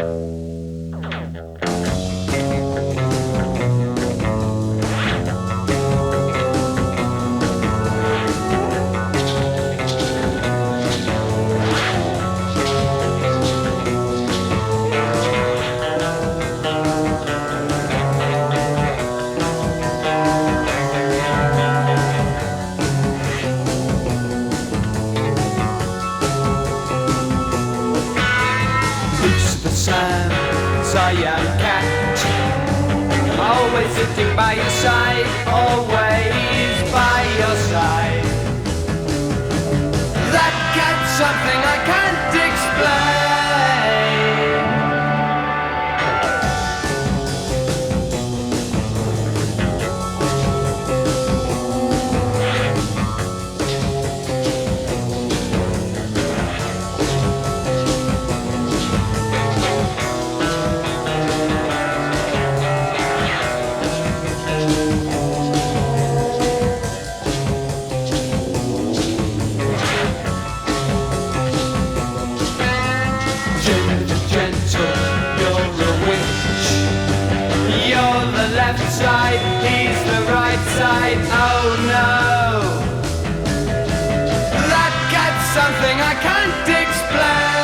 Cyan cat, always sitting by your side, always by your side. That cat's something I can't explain. Left side, he's the right side, oh no. That cat's something I can't explain.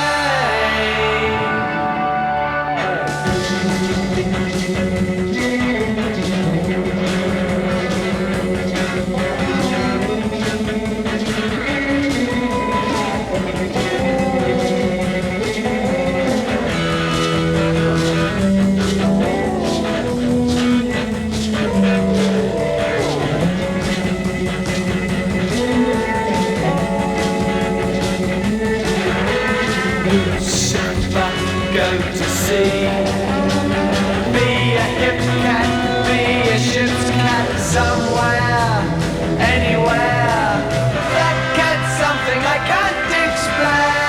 Go to sea. Be a hip cat, be a ship's cat, somewhere, anywhere. That cat's something I can't explain.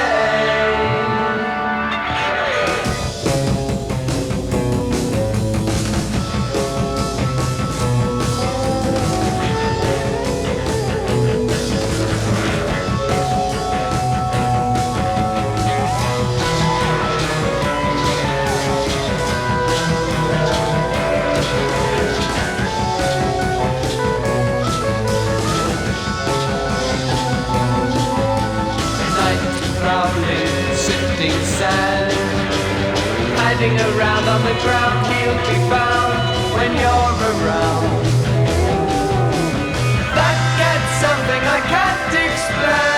Sifting sand, hiding around on the ground, he'll be found when you're around. That cat's something I can't explain.